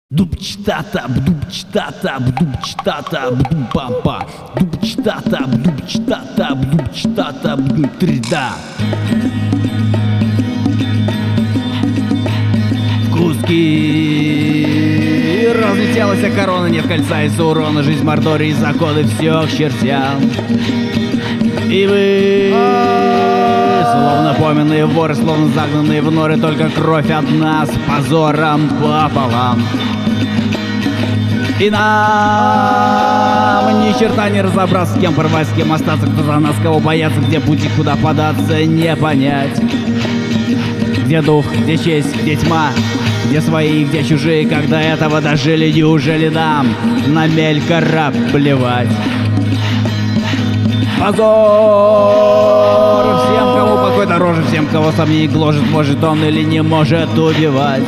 Дубчтата, бдубчтата, бдубчтата, бдум-пам-па. Дубчтата, бдубчтата, бдубчтата, бдум-3-да. В куски разлетелась корона, нет кольца из-за урона. Жизнь Мордории, законы, все к чертям. И вы, словно пойманные воры, словно загнанные в норы, только кровь одна с позором пополам. И нам ни черта не разобраться, с кем порвать, с кем остаться, кто за нас, кого бояться, где пути, куда податься, не понять. Где дух, где честь, где тьма, где свои, где чужие, когда этого дожили, неужели нам на мелькора плевать? Позор всем, кому покой дороже, всем, кого сомнений гложет, может он или не может убивать.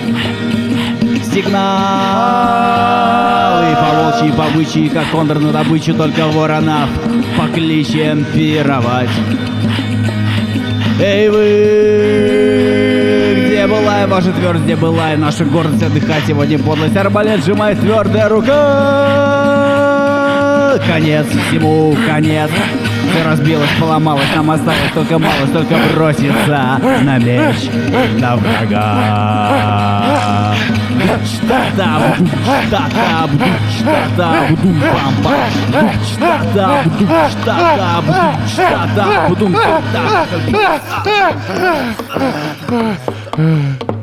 Сигналы по волчьи, по бычьи, как кондор на добычу, только воронов по кличьям пировать. Эй вы, где была и ваша твердость, где была и наша гордость, отдыхать сегодня подлость, арбалет сжимает твердая рука. Конец всему, конец. Все разбилось, поломалось, нам осталось только малость, только броситься на меч, на врага. Штата, штата, штата, бдум-пам-па. Штата, штата, штата, бдум-пам-па.